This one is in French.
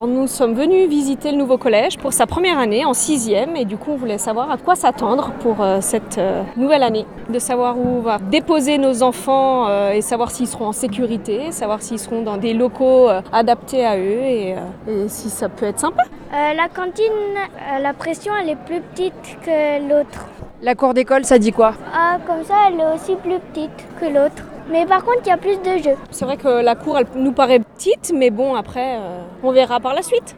Nous sommes venus visiter le nouveau collège pour sa première année en 6e et du coup on voulait savoir à quoi s'attendre pour cette nouvelle année. De savoir où on va déposer nos enfants et savoir s'ils seront en sécurité, savoir s'ils seront dans des locaux adaptés à eux et si ça peut être sympa. La cantine, la pression elle est plus petite que l'autre. La cour d'école, ça dit quoi? Comme ça elle est aussi plus petite que l'autre. Mais par contre il y a plus de jeux. C'est vrai que la cour elle nous paraît petite mais bon après on verra par la suite.